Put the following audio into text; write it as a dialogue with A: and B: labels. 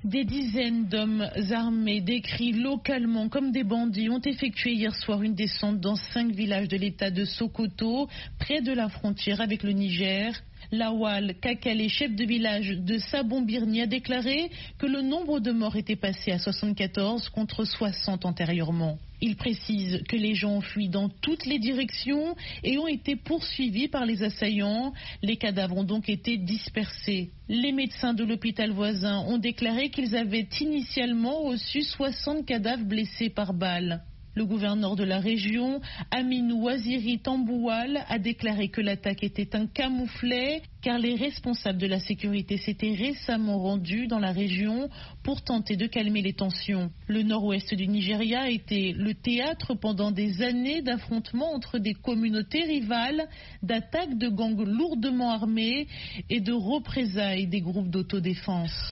A: Des dizaines d'hommes armés, décrits localement comme des bandits, ont effectué hier soir une descente dans 5 villages de l'état de Sokoto, près de la frontière avec le Niger. Lawal Kakale, chef de village de Sabon-Birni, a déclaré que le nombre de morts était passé à 74 contre 60 antérieurement. Il précise que les gens ont fui dans toutes les directions et ont été poursuivis par les assaillants. Les cadavres ont donc été dispersés. Les médecins de l'hôpital voisin ont déclaré qu'ils avaient initialement reçu 60 cadavres blessés par balle. Le gouverneur de la région, Aminou Waziri Tamboual, a déclaré que l'attaque était un camouflet car les responsables de la sécurité s'étaient récemment rendus dans la région pour tenter de calmer les tensions. Le nord-ouest du Nigeria a été le théâtre pendant des années d'affrontements entre des communautés rivales, d'attaques de gangs lourdement armés et de représailles des groupes d'autodéfense.